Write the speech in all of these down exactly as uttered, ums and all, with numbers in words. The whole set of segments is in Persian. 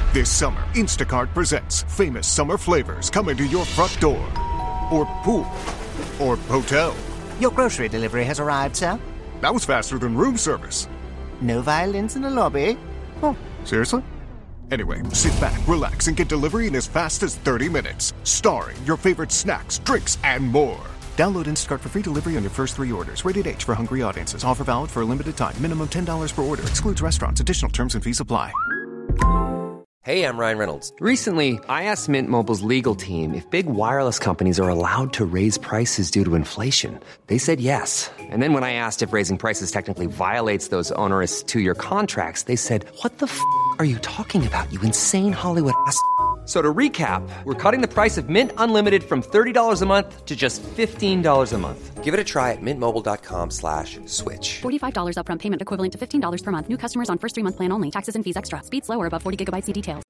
This summer, Instacart presents famous summer flavors coming to your front door. Or pool. Or hotel. Your grocery delivery has arrived, sir. That was faster than room service. No violins in the lobby. Oh, seriously? Anyway, sit back, relax, and get delivery in as fast as thirty minutes. Starring your favorite snacks, drinks, and more. Download Instacart for free delivery on your first three orders. Rated H for hungry audiences. Offer valid for a limited time. Minimum ten dollars per order. Excludes restaurants. Additional terms and fees apply. Hey, I'm Ryan Reynolds. Recently, I asked Mint Mobile's legal team if big wireless companies are allowed to raise prices due to inflation. They said yes. And then when I asked if raising prices technically violates those onerous two-year contracts, they said, what the f*** are you talking about, you insane Hollywood ass f- So to recap, we're cutting the price of Mint Unlimited from thirty dollars a month to just fifteen dollars a month. Give it a try at mintmobile.com slash switch. forty-five dollars upfront payment equivalent to fifteen dollars per month. New customers on first three-month plan only. Taxes and fees extra. Speed slower above forty gigabytes. See details.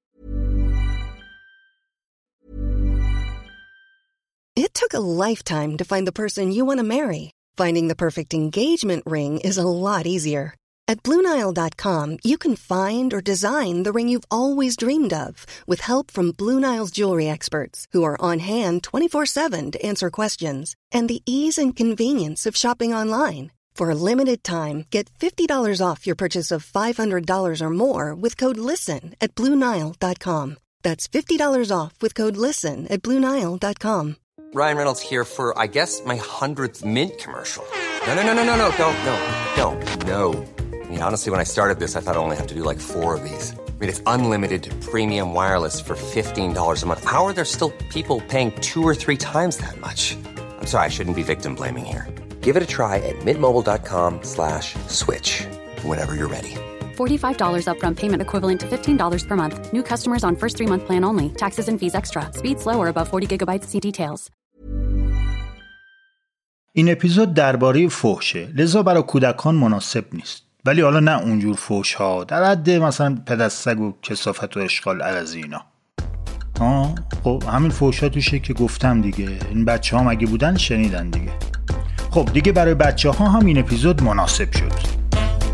It took a lifetime to find the person you want to marry. Finding the perfect engagement ring is a lot easier. At Blue Nile dot com, you can find or design the ring you've always dreamed of with help from Blue Nile's jewelry experts who are on hand twenty-four seven to answer questions, and the ease and convenience of shopping online. For a limited time, get fifty dollars off your purchase of five hundred dollars or more with code LISTEN at Blue Nile dot com. That's fifty dollars off with code LISTEN at Blue Nile dot com. Ryan Reynolds here for, I guess, my hundredth Mint commercial. No, no, no, no, no, no, don't, no, don't, no. I mean, honestly, when I started this, I thought I only have to do like four of these. I mean, it's unlimited premium wireless for fifteen dollars a month. How are there still people paying two or three times that much? I'm sorry, I shouldn't be victim blaming here. Give it a try at mintmobile.com slash switch. Whenever you're ready. forty-five dollars upfront payment equivalent to fifteen dollars per month. New customers on first three-month plan only. Taxes and fees extra. Speed slower above forty gigabytes. See details. این اپیزود درباره فحشه، لذا برای کودکان مناسب نیست. ولی حالا نه اونجور فحش ها، در حد مثلا پدسگ و کثافت و اشغال عوضی اینا. ها خب همین فحشا توشه که گفتم دیگه. این بچه ها مگه بودن شنیدن دیگه. خب دیگه برای بچه ها هم این اپیزود مناسب شد.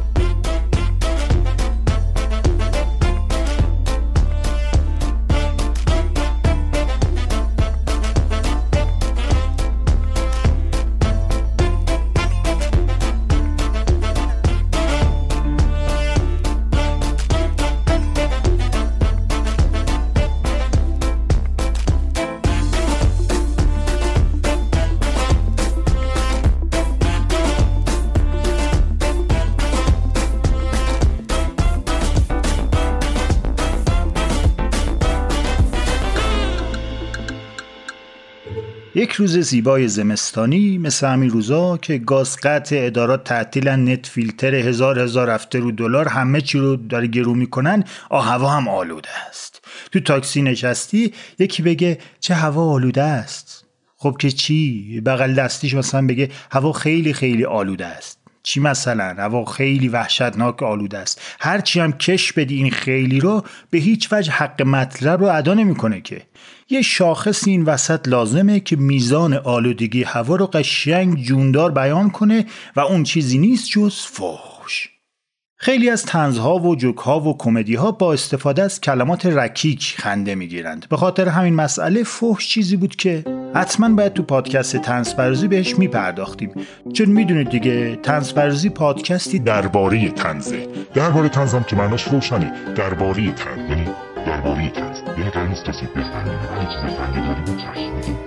یک روز زیبای زمستانی مثل همین روزا که گاز قطع، ادارات تعطیلن، نت فیلتر هزار هزار رفته رو دلار، همه چی رو داره گرو میکنن، آ هوا هم آلوده است. تو تاکسی نشستی یکی بگه چه هوا آلوده است. خب که چی؟ بغل دستیش مثلا بگه هوا خیلی خیلی آلوده است. چی مثلا؟ هوا خیلی وحشتناک آلوده است. هر چی هم کش بدی این خیلی رو به هیچ وجه حق مطلب رو ادا نمیکنه که. یه شاخص این وسط لازمه که میزان آلودگی هوا رو قشنگ جوندار بیان کنه و اون چیزی نیست جز فحش. خیلی از طنزها و جوک‌ها و کمدی‌ها با استفاده از کلمات رکیک خنده می‌گیرند. به خاطر همین مسئله فحش چیزی بود که حتما باید تو پادکست طنزپردازی بهش میپرداختیم، چون میدونید دیگه طنزپردازی پادکستی درباره طنزه. درباره طنز هم که معناش روشنه، درباره طنز، یعنی درباره طنز. یعنی قرار نیست کسی بفهمه هر چیز خنده داری بود چشم.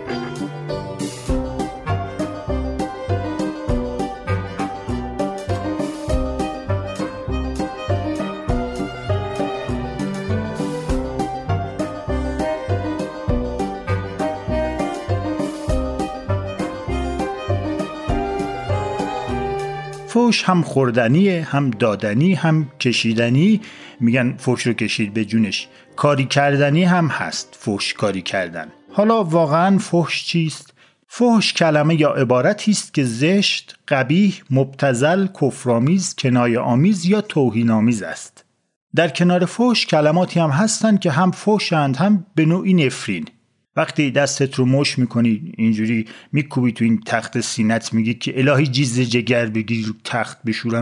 فحش هم خوردنیه، هم دادنی، هم کشیدنی. میگن فحش رو کشید به جونش. کاری کردنی هم هست، فحش کاری کردن. حالا واقعا فحش چیست؟ فحش کلمه یا عبارتی است که زشت، قبیح، مبتذل، کفرآمیز، کنایه‌آمیز یا توهین‌آمیز است. در کنار فحش کلماتی هم هستن که هم فحشند هم به نوعی نفرین. وقتی دستت رو مش میکنی اینجوری میکوبی تو این تخت سینت، میگی که الهی جیز جگر بگیر رو تخت بشورمت،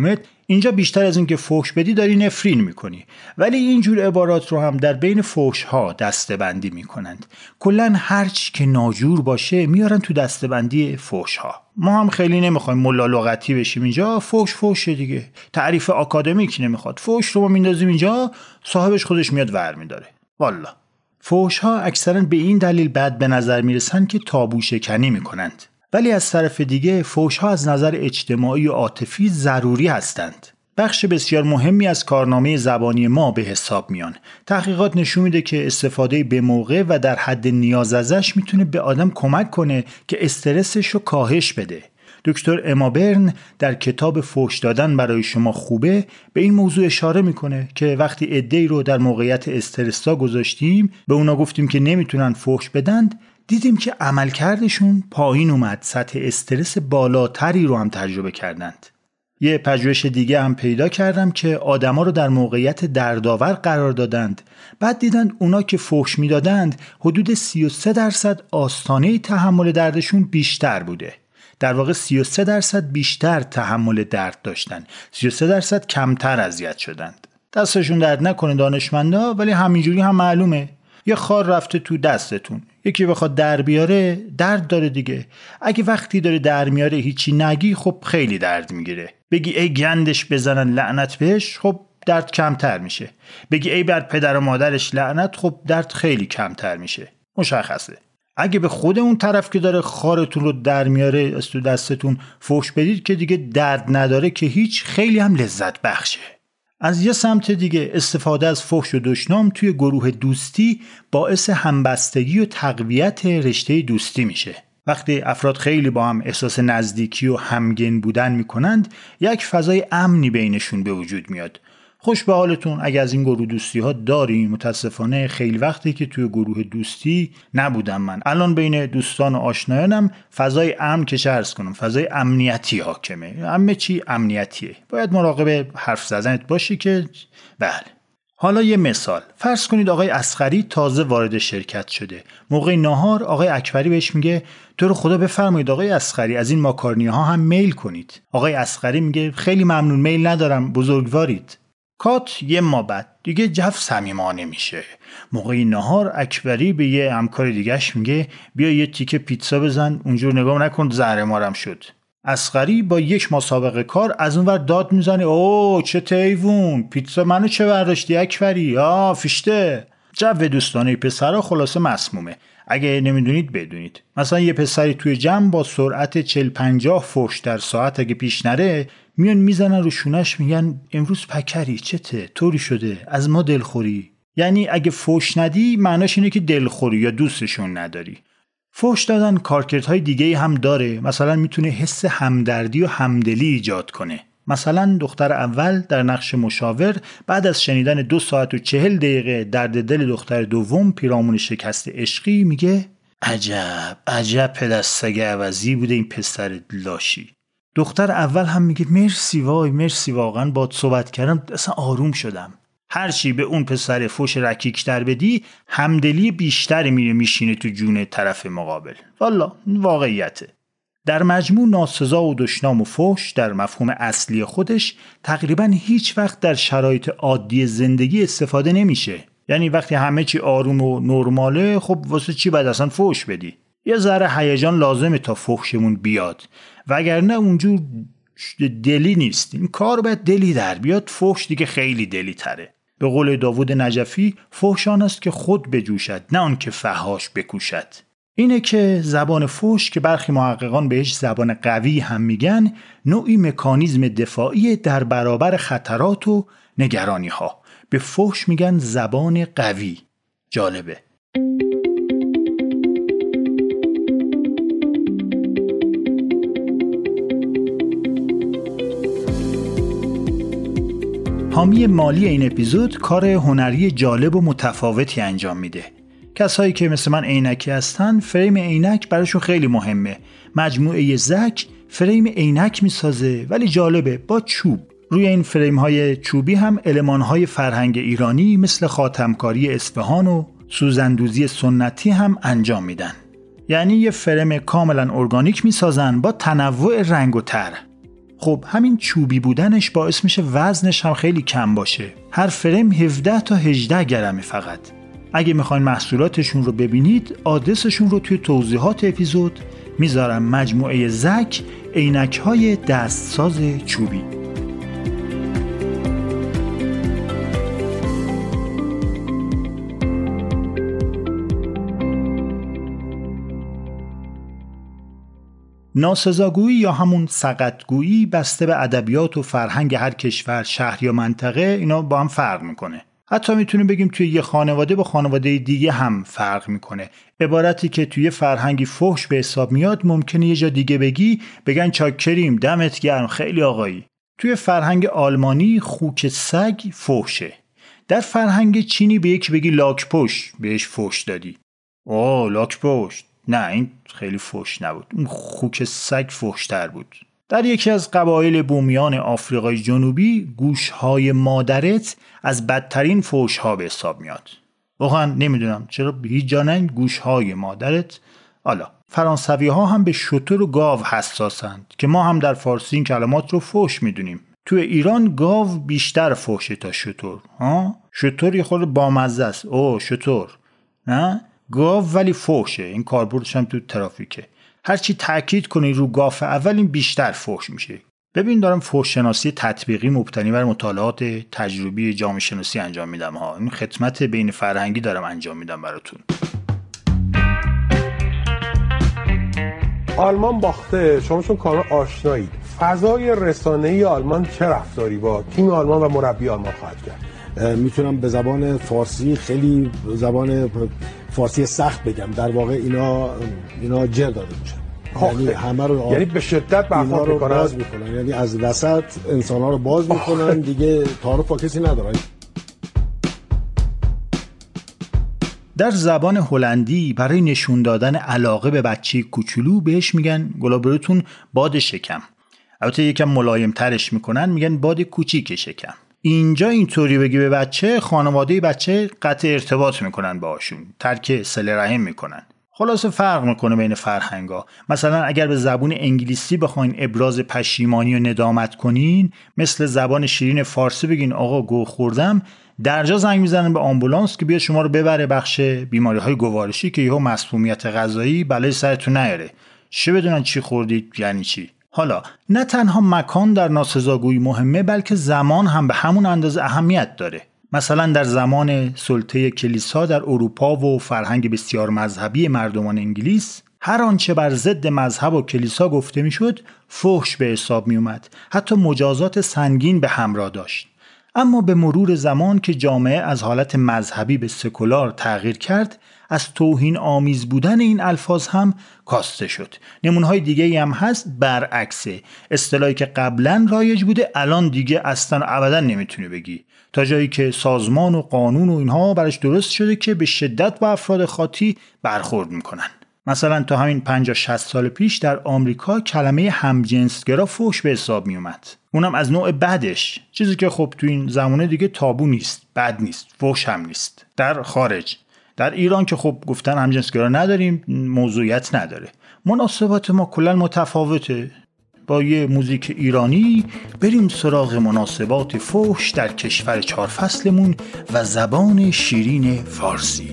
اینجا بیشتر از این که فحش بدی داری نفرین میکنی، ولی اینجور عبارات رو هم در بین فحش ها دسته‌بندی میکنند. کلاً هر چی که ناجور باشه میارن تو دسته‌بندی فحش ها. ما هم خیلی نمیخوایم ملا لغتی بشیم اینجا، فحش فحش دیگه، تعریف آکادمیک نمیخواد. فحش رو ما میندازیم اینجا، صاحبش خودش میاد ور میداره. والا فحش ها اکثرا به این دلیل بد به نظر میرسن که تابو شکنی میکنند. ولی از طرف دیگه فحش ها از نظر اجتماعی و عاطفی ضروری هستند. بخش بسیار مهمی از کارنامه زبانی ما به حساب میان. تحقیقات نشون میده که استفاده به موقع و در حد نیاز ازش میتونه به آدم کمک کنه که استرسش رو کاهش بده. دکتر اما برن در کتاب فحش دادن برای شما خوبه به این موضوع اشاره میکنه که وقتی عده‌ای رو در موقعیت استرسا گذاشتیم، به اونا گفتیم که نمیتونن فحش بدند، دیدیم که عملکردشون پایین اومد، سطح استرس بالاتری رو هم تجربه کردند. یه پژوهش دیگه هم پیدا کردم که آدما رو در موقعیت دردآور قرار دادند. بعد دیدند اونا که فحش میدادند حدود سی و سه درصد آستانه تحمل دردشون بیشتر بوده. در واقع سی و سه درصد بیشتر تحمل درد داشتن، سی و سه درصد کمتر اذیت شدند. دستشون درد نکنه دانشمندا، ولی همینجوری هم معلومه. یه خار رفته تو دستتون، یکی بخواد در بیاره درد داره دیگه. اگه وقتی داره در میاره هیچی نگی، خب خیلی درد میگیره. بگی ای گندش بزنن لعنت بهش، خب درد کمتر میشه. بگی ای بر پدر و مادرش لعنت، خب درد خیلی کمتر میشه. مشخصه. اگه به خود اون طرف که داره خارتون رو در میاره از تو دستتون فحش بدید که دیگه درد نداره که هیچ، خیلی هم لذت بخشه. از یه سمت دیگه استفاده از فحش و دشنام توی گروه دوستی باعث همبستگی و تقویت رشته دوستی میشه. وقتی افراد خیلی با هم احساس نزدیکی و همگن بودن میکنند، یک فضای امنی بینشون به وجود میاد. خوش به حالتون اگه از این گروه دوستی ها داریم. متاسفانه خیلی وقتی که توی گروه دوستی نبودم من. الان بین دوستان و آشنایانم فضای امن که چه عرض کنم، فضای امنیتی حاکمه. همه چی امنیتیه. باید مراقب حرف زدنت باشی که بله. حالا یه مثال، فرض کنید آقای اصغری تازه وارد شرکت شده. موقع ناهار آقای اکبری بهش میگه تو رو خدا بفرمایید آقای اصغری از این ماکارونی ها هم میل کنید. آقای اصغری میگه خیلی ممنون، میل ندارم، بزرگوارید. کات یه ما بعد دیگه جو صمیمانه میشه. موقع ناهار اکبری به یه همکار دیگه‌اش میگه بیا یه تیکه پیتزا بزن، اونجور نگاه نکن زهر مارم شد. اصغری با یک مسابقه کار از اون ور داد میزنه اوه چه تیوون، پیتزا منو چه برداشتی اکبری؟ آ فیشته. جو دوستانه پسرا خلاصه مسمومه. اگه نمیدونید بدونید. مثلا یه پسری توی جمع با سرعت چهل پنجاه فحش در ساعت اگه پیش نره، میان میزنن رو شونش میگن امروز پکری چته، طوری شده، از ما دلخوری. یعنی اگه فحش ندی معناش اینه که دلخوری یا دوستشون نداری. فحش دادن کارکردهای دیگه هم داره. مثلا میتونه حس همدردی و همدلی ایجاد کنه. مثلا دختر اول در نقش مشاور بعد از شنیدن دو ساعت و چهل دقیقه درد دل دختر دوم پیرامون شکست عشقی میگه عجب عجب پدستگه عوضی بوده این پسر لاشی. دختر اول هم میگه مرسی وای مرسی، واقعا باهات صحبت کردم اصلا آروم شدم. هر چی به اون پسر فوش رکیک‌تر بدی، همدلی بیشتری میره میشینه تو جون طرف مقابل. والا واقعیته. در مجموع ناسزا و دشنام و فحش در مفهوم اصلی خودش تقریبا هیچ وقت در شرایط عادی زندگی استفاده نمیشه. یعنی وقتی همه چی آروم و نرماله، خب واسه چی باید اصلا فحش بدی؟ یه ذره هیجان لازمه تا فحشمون بیاد، وگرنه اونجور دلی نیست. این کار باید دلی در بیاد، فحش دیگه خیلی دلی تره. به قول داوود نجفی فحش آن است که خود بجوشد، نه آن که فحاش بکوشد. اینه که زبان فحش که برخی محققان بهش زبان قوی هم میگن، نوعی مکانیزم دفاعی در برابر خطرات و نگرانی ها. به فحش میگن زبان قوی. جالبه. حامی مالی این اپیزود کار هنری جالب و متفاوتی انجام میده. کسایی که مثل من عینکی هستن، فریم عینک براشون خیلی مهمه. مجموعه زک فریم عینک میسازه، ولی جالبه، با چوب. روی این فریم های چوبی هم المان های فرهنگ ایرانی مثل خاتمکاری اصفهان و سوزندوزی سنتی هم انجام میدن. یعنی یه فریم کاملا ارگانیک میسازن با تنوع رنگ و طرح. خب همین چوبی بودنش باعث میشه وزنش هم خیلی کم باشه. هر فریم هفده تا هجده گرمه فقط. اگه میخواین محصولاتشون رو ببینید آدرسشون رو توی توضیحات اپیزود میذارم. مجموعه زک عینک‌های دستساز چوبی. ناسزاگویی یا همون سقطگویی بسته به ادبیات و فرهنگ هر کشور، شهر یا منطقه اینا با هم فرق میکنه. حتی میتونیم بگیم توی یه خانواده با خانواده دیگه هم فرق میکنه. عبارتی که توی فرهنگی فحش به حساب میاد ممکنه یه جا دیگه بگی بگن چاکریم، دمت گرم، خیلی آقایی. توی فرهنگ آلمانی خوک سگ فحشه. در فرهنگ چینی به یکی بگی لاک پشت بهش فحش دادی. اوه لاک پشت، نه این خیلی فحش نبود، اون خوک سگ فحش‌تر بود. در یکی از قبایل بومیان آفریقای جنوبی گوشهای مادرت از بدترین فحش‌ها به حساب میاد. واقعا نمیدونم چرا هیچ جا نه گوشهای مادرت. حالا فرانسوی ها هم به شتر و گاو حساسند که ما هم در فارسی این کلمات رو فحش میدونیم. توی ایران گاو بیشتر فحشه تا شتر. ها شتر یه خورده بامزه است. اوه شتر، نه گاو ولی فحشه. این کاربردش هم تو ترافیکه. هرچی تأکید کنی رو گاف اول این بیشتر فحش میشه. ببین دارم فحش شناسی تطبیقی مبتنی بر مطالعات تجربی جامعه شناسی انجام میدم ها. این خدمت بین فرهنگی دارم انجام میدم براتون. آلمان باخته، شما چون کاملا آشنایید. فضای رسانه‌ای آلمان چه رفتاری با تیم آلمان و مربی آلمان خواهد کرد؟ میتونم به زبان فارسی خیلی زبان فارسی سخت بگم، در واقع اینا اینا جر داده میشن، یعنی همه رو یعنی به شدت برخورد میکنن. باز میکنن، یعنی از وسط انسان‌ها رو باز میکنن، دیگه تعارف با کسی ندارن. در زبان هلندی برای نشون دادن علاقه به بچه کوچولو بهش میگن گلابرتون باد شکم. البته یکم ملایم ترش میکنن، میگن باد کوچیک شکم. اینجا اینطوری بگی به بچه، خانواده بچه قطع ارتباط میکنن باهاشون، ترک صله رحم میکنن. خلاصه فرق میکنه بین فرهنگا. مثلا اگر به زبان انگلیسی بخواین ابراز پشیمانی و ندامت کنین، مثل زبان شیرین فارسی بگین آقا گو خوردم، درجا زنگ میزنن به آمبولانس که بیا شما رو ببره بخش بیماری‌های گوارشی که یهو مسمومیت غذایی بلای سرتون نیاره. چه بدونن چی خوردید یعنی چی. حالا نه تنها مکان در ناسزاگویی مهمه، بلکه زمان هم به همون اندازه اهمیت داره. مثلا در زمان سلطه کلیسا در اروپا و فرهنگ بسیار مذهبی مردمان انگلیس، هر آنچه بر ضد مذهب و کلیسا گفته میشد فحش به حساب می اومد، حتی مجازات سنگین به همراه داشت. اما به مرور زمان که جامعه از حالت مذهبی به سکولار تغییر کرد، از توهین آمیز بودن این الفاظ هم کاسته شد. نمونه‌های دیگه‌ای هم هست برعکسه. اصطلاحی که قبلا رایج بوده الان دیگه اصلا ابدا نمیتونی بگی، تا جایی که سازمان و قانون و اینها برش درست شده که به شدت با افراد خاطی برخورد میکنن. مثلا تا همین پنجاه شصت سال پیش در آمریکا کلمه همجنسگرا فحش به حساب می اومد. اونم از نوع بدش، چیزی که خب تو این زمانه دیگه تابو نیست، بد نیست، فحش هم نیست. در خارج، در ایران که خب گفتن همجنسگرا نداریم، موضوعیت نداره. مناسبات ما کلا متفاوته. با یه موزیک ایرانی بریم سراغ مناسبات فحش در کشور چهار فصلمون و زبان شیرین فارسی.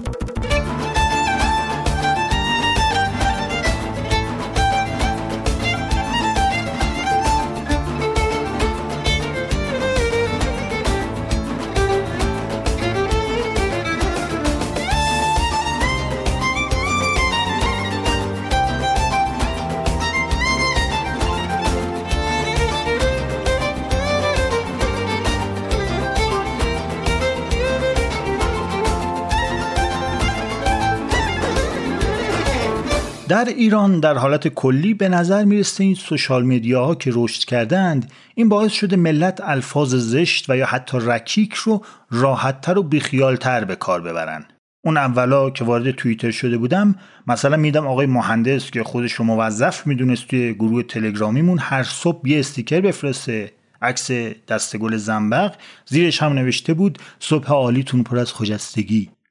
در ایران در حالت کلی به نظر میرسه این سوشال میدیاها که رشد کردند این باعث شده ملت الفاظ زشت و یا حتی رکیک رو راحت‌تر و بیخیال‌تر به کار ببرن. اون اولا که وارد توییتر شده بودم، مثلا میدم آقای مهندس که خودش رو موظف میدونست توی گروه تلگرامیمون هر صبح یه استیکر بفرسته، عکس دستگل زنبق، زیرش هم نوشته بود صبح عالیتون پر از خجستگی.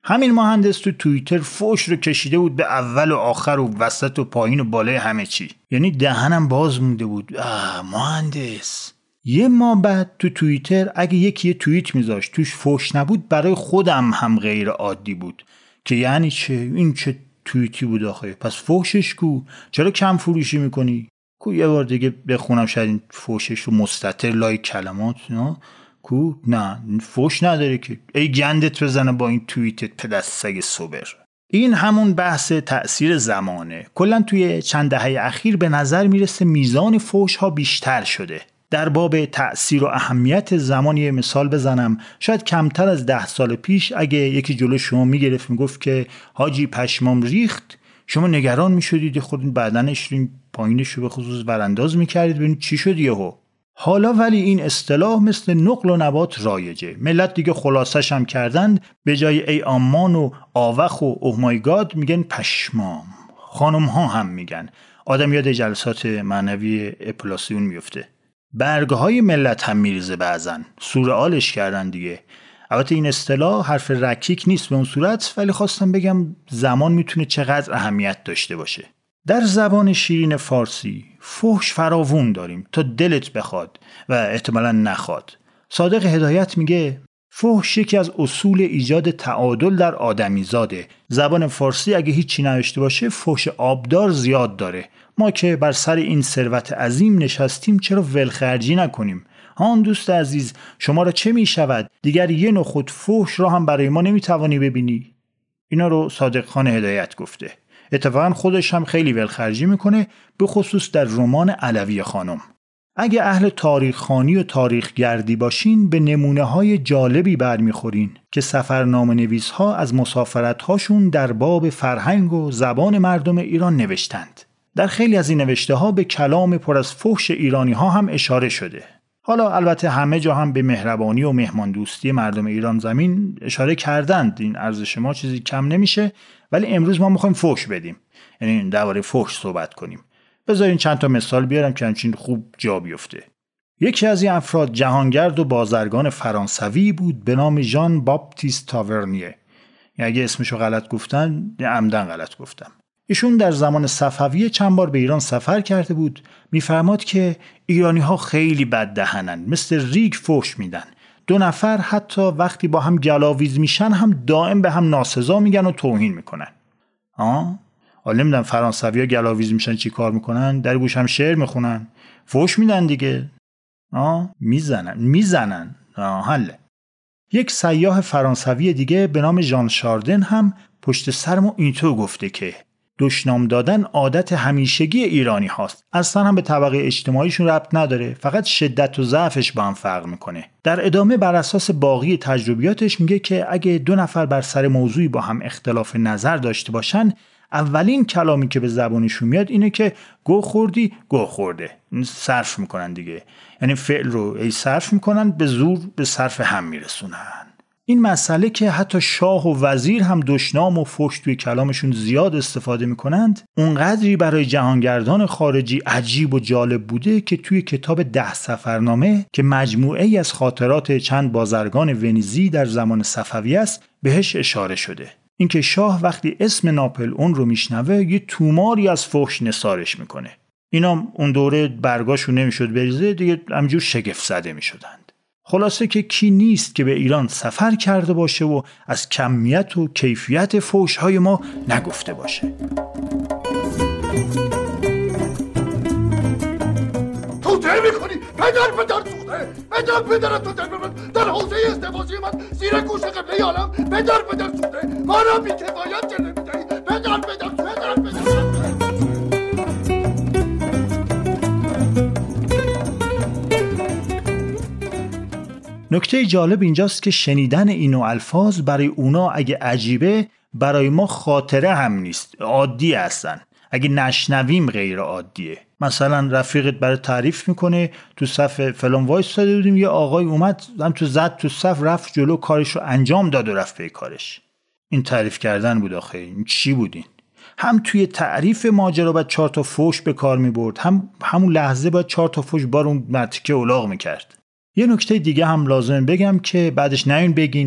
همین مهندس تو توییتر فوش رو کشیده بود به اول و آخر و وسط و پایین و بالای همه چی. یعنی دهنم باز مونده بود. آه مهندس. یه ماه بعد تو توییتر اگه یکی یه توییت میذاشت توش فوش نبود برای خودم هم غیر عادی بود که یعنی چه؟ این چه توییتی بود آخه؟ پس فوشش کو؟ چرا کم فروشی میکنی؟ کو یه بار دیگه بخونم شاید این فوشش رو مستتر لای کلمات نه؟ کو؟ نه فوش نداره که. ای گندت بزنه با این توییتت پدستگ صبر. این همون بحث تأثیر زمانه. کلا توی چند دهه اخیر به نظر میرسه میزان فوش ها بیشتر شده. در باب تأثیر و اهمیت زمان یه مثال بزنم. شاید کمتر از ده سال پیش اگه یکی جلو شما میگرفت میگفت که حاجی پشمام ریخت، شما نگران میشدید خود بدنش رو پایینش رو به خصوص برانداز میکردید ببینید چی شد یهو. حالا ولی این اصطلاح مثل نقل و نبات رایجه. ملت دیگه خلاصش هم کردن، به جای ای آمان و آوخ و اوه مای گاد میگن پشمام. خانم ها هم میگن. آدم یاد جلسات معنوی اپلاسیون میفته. برگهای ملت هم میریزه بعضن. سورئالش کردن دیگه. البته این اصطلاح حرف رکیک نیست به اون صورت، ولی خواستم بگم زمان میتونه چقدر اهمیت داشته باشه. در زبان شیرین فارسی فحش فراوون داریم تا دلت بخواد و احتمالاً نخواد. صادق هدایت میگه فحش یکی از اصول ایجاد تعادل در آدمیزاده. زبان فارسی اگه هیچی نداشته باشه فحش آبدار زیاد داره. ما که بر سر این ثروت عظیم نشستیم چرا ولخرجی نکنیم؟ هان دوست عزیز، شما را چه می شود؟ دیگر یه نخود فحش را هم برای ما نمی توانی ببینی؟ اینا رو صادق خان هدایت گفته. اتفاقا خودش هم خیلی ولخرجی میکنه، به خصوص در رمان علوی خانم. اگه اهل تاریخ خوانی و تاریخ گردی باشین به نمونه های جالبی برمیخورین که سفرنامه نویس ها از مسافرت هاشون در باب فرهنگ و زبان مردم ایران نوشتند. در خیلی از این نوشته ها به کلام پر از فحش ایرانی ها هم اشاره شده. حالا البته همه جا هم به مهربانی و مهمان دوستی مردم ایران زمین اشاره کردند. این ارزش ما چیزی کم نمیشه، ولی امروز ما میخوایم فحش بدیم، یعنی درباره فحش صحبت کنیم. بذارین چند تا مثال بیارم که همچین خوب جا بیفته. یکی از این افراد جهانگرد و بازرگان فرانسوی بود به نام ژان باپتیست تاورنیه. یعنی اگه اسمشو غلط گفتن عمدن غلط گفتم. ایشون در زمان صفویه چند بار به ایران سفر کرده بود. میفرماد که ایرانی ها خیلی بد دهنن، مثل ریگ فحش میدن. دو نفر حتی وقتی با هم گلاویز میشن هم دائم به هم ناسزا میگن و توهین میکنن. آه حالا نمیدونم فرانسوی‌ها گلاویز میشن چی کار میکنن؟ در گوش هم شعر میخونن، فحش میدن دیگه. آه میزنن میزنن آه حله. یک سیاح فرانسوی دیگه به نام ژان شاردن هم پشت سرمو اینطور گفته که دشنام دادن عادت همیشگی ایرانی هاست. اصلا هم به طبقه اجتماعیشون ربط نداره، فقط شدت و ضعفش با هم فرق میکنه. در ادامه بر اساس باقی تجربیاتش میگه که اگه دو نفر بر سر موضوعی با هم اختلاف نظر داشته باشن، اولین کلامی که به زبانشون میاد اینه که گو خوردی گو خورده. صرف میکنن دیگه، یعنی فعل رو ای صرف میکنن، به زور به صرف هم میرسونن. این مسئله که حتی شاه و وزیر هم دشنام و فحش توی کلامشون زیاد استفاده میکنند، اونقدری برای جهانگردان خارجی عجیب و جالب بوده که توی کتاب ده سفرنامه که مجموعه‌ای از خاطرات چند بازرگان ونیزی در زمان صفوی است بهش اشاره شده. اینکه شاه وقتی اسم ناپل اون رو میشنوه یه توماری از فحش نثارش میکنه. اینا اون دوره برگاشو نمیشد بریزه دیگه، همجور شگفت زده میشدند. خلاصه که کی نیست که به ایران سفر کرده باشه و از کمیت و کیفیت فحش‌های ما نگفته باشه. توته میکنی پدر پدر سوخته، پدر پدر تو در من در حوزه ازدواجی من زیر گوش قبله عالم پدر پدر سوخته، ما را بی کفایت جلوه میدهی پدر پدر پدر پدر. نکته جالب اینجاست که شنیدن این الفاظ برای اونا اگه عجیبه، برای ما خاطره هم نیست، عادی هستن. اگه نشنویم غیر عادیه. مثلا رفیقت برای تعریف میکنه تو صف فلان وایساده بودیم، یه آقای اومد هم تو زد تو صف، رفت جلو کارش رو انجام داد و رفت به کارش. این تعریف کردن بود آخه، این چی بودین؟ هم توی تعریف ماجرا باید چهار تا فحش به کار میبرد، هم همون لحظه باید چهار تا فحش بار اون مرتیکه اولاغ میکرد. یه نکته دیگه هم لازم بگم که بعدش نین بگین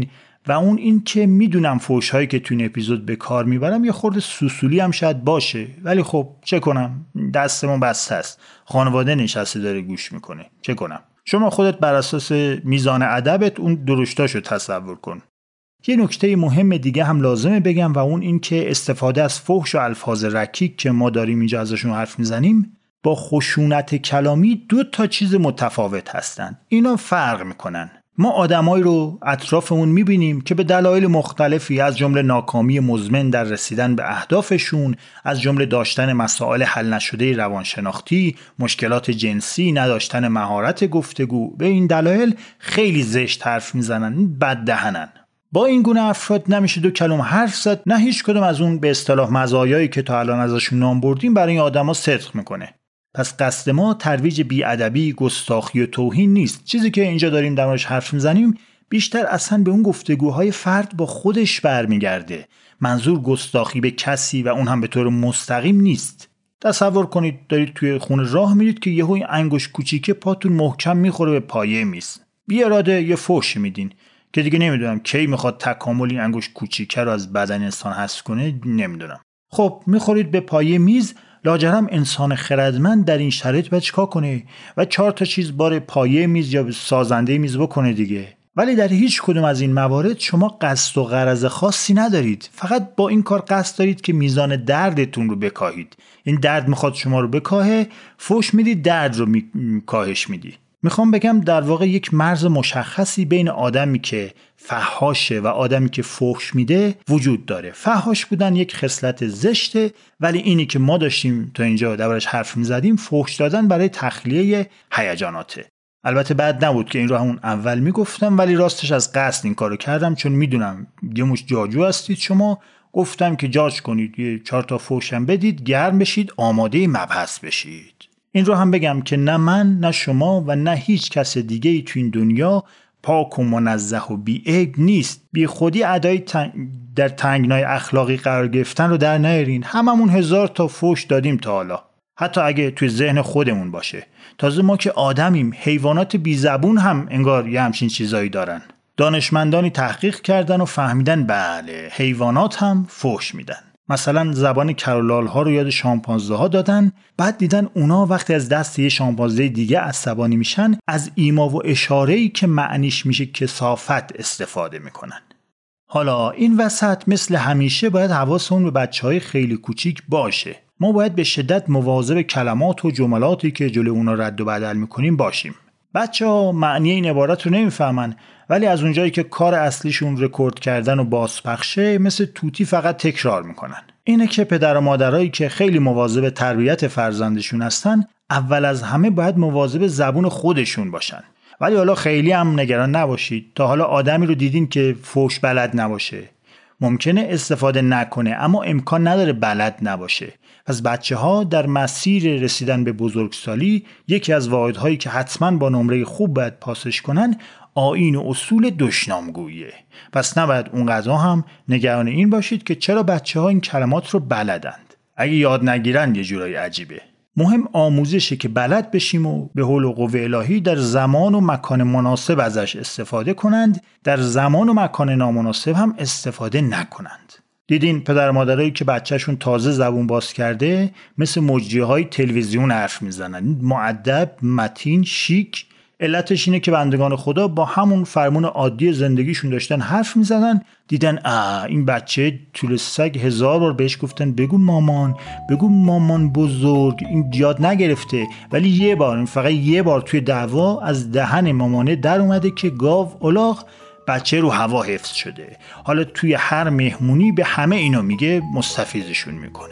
و اون این که میدونم فحش‌هایی که تو این اپیزود به کار میبرم یه خورده سوسولی هم شاید باشه، ولی خب چه کنم، دستمون بسته است، خانواده نشسته داره گوش میکنه، چه کنم. شما خودت بر اساس میزان ادبت اون درشتاشو تصور کن. یه نکته مهم دیگه هم لازمه بگم و اون این که استفاده از فحش و الفاظ رکیک که ما داریم اینجا ازشون حرف میزنیم با خشونت کلامی دو تا چیز متفاوت هستن. اینا فرق میکنن. ما آدمایی رو اطرافمون میبینیم که به دلایل مختلفی از جمله ناکامی مزمن در رسیدن به اهدافشون، از جمله داشتن مسائل حل نشده روانشناختی، مشکلات جنسی، نداشتن مهارت گفتگو، به این دلایل خیلی زشت حرف میزنن، بد دهنن. با این گونه افراد نمیشه دو کلمه حرف زد، نه هیچ کدوم از اون به اصطلاح مزایایی که تا الان ازشون نام بردیم برای این آدما صدق میکنه. پس قصد ما ترویج بی‌ادبی، گستاخی و توهین نیست. چیزی که اینجا داریم در موردش حرف میزنیم بیشتر اصلا به اون گفتگوهای فرد با خودش برمیگرده. منظور گستاخی به کسی و اون هم به طور مستقیم نیست. تصور کنید دارید توی خونه راه میرید که یهو این انگشت کوچیکه پاتون محکم میخوره به پایه میز. بی اراده یه فحش میدین که دیگه نمیدونم کی میخواد تکامل این انگشت کوچیکه رو از بدن انسان حذف کنه، نمیدونم. خب میخورید به پایه میز، لاجرم انسان خردمند در این شرایط باید چیکار کنه و چهار تا چیز بار پایه میز یا سازنده میز بکنه دیگه. ولی در هیچ کدوم از این موارد شما قصد و غرض خاصی ندارید، فقط با این کار قصد دارید که میزان دردتون رو بکاهید. این درد میخواد شما رو بکاهه، فحش میدید، درد رو می... کاهش میدی. میخوام بگم در واقع یک مرز مشخصی بین آدمی که فحاشه و آدمی که فحش میده وجود داره. فحاش بودن یک خصلت زشته، ولی اینی که ما داشتیم تا اینجا دربارش حرف میزدیم فحش دادن برای تخلیه هیجاناته. البته بد نبود که این رو همون اول میگفتم، ولی راستش از قصد این کارو کردم، چون میدونم یه مش جاجو هستید شما. گفتم که جاج کنید، یه چهار تا فحشم بدید، گرم بشید، آماده مبحث بشید. این رو هم بگم که نه من، نه شما و نه هیچ کس دیگه ای تو این دنیا پاک و منزه و بی عیب نیست. بی خودی ادای تنگ در تنگنای اخلاقی قرار گرفتن رو در نیارین. هممون هزار تا فحش دادیم تا حالا، حتی اگه توی ذهن خودمون باشه. تازه ما که آدمیم، حیوانات بی زبون هم انگار یه همچین چیزایی دارن. دانشمندانی تحقیق کردن و فهمیدن بله حیوانات هم فحش میدن. مثلا زبان کرولال ها رو یاد شامپانزه ها دادن، بعد دیدن اونا وقتی از دست یه شامپانزه دیگه عصبانی میشن از ایما و اشاره‌ای که معنیش میشه کثافت استفاده میکنن. حالا این وسط مثل همیشه باید حواسمون به بچهای خیلی کوچیک باشه. ما باید به شدت مواظب کلمات و جملاتی که جلوی اونا رد و بدل میکنیم باشیم. بچه‌ها معنی این عبارت رو نمیفهمن، ولی از اونجایی که کار اصلیشون رکورد کردن و بازپخشه، مثل توتی فقط تکرار میکنن. اینه که پدر و مادرایی که خیلی مواظب تربیت فرزندشون هستن، اول از همه باید مواظب زبون خودشون باشن. ولی حالا خیلی هم نگران نباشید. تا حالا آدمی رو دیدین که فحش بلد نباشه؟ ممکنه استفاده نکنه، اما امکان نداره بلد نباشه. پس بچه‌ها در مسیر رسیدن به بزرگسالی یکی از واحدهایی که حتما با نمره خوب باید پاسش کنن آیین و اصول دشنامگوییه. پس نباید اونقدر هم نگران این باشید که چرا بچه‌ها این کلمات رو بلدند. اگه یاد نگیرن یه جورایی عجیبه. مهم آموزشه که بلد بشیم و به حول و قوه الهی در زمان و مکان مناسب ازش استفاده کنند، در زمان و مکان نامناسب هم استفاده نکنند. دیدین پدر مادرایی که بچهشون تازه زبون باز کرده مثل مجریهای تلویزیون حرف میزنن، مؤدب، متین، شیک. علتش اینه که بندگان خدا با همون فرمون عادی زندگیشون داشتن حرف میزدن، دیدن آ این بچه طول سگ هزار بار بهش گفتن بگو مامان، بگو مامان بزرگ، این یاد نگرفته، ولی یه بار، این فقط یه بار توی دعوا از دهن مامانه در اومده که گاو الاغ، بچه رو هوا حفظ شده. حالا توی هر مهمونی به همه اینو میگه، مستفیضشون میکنه.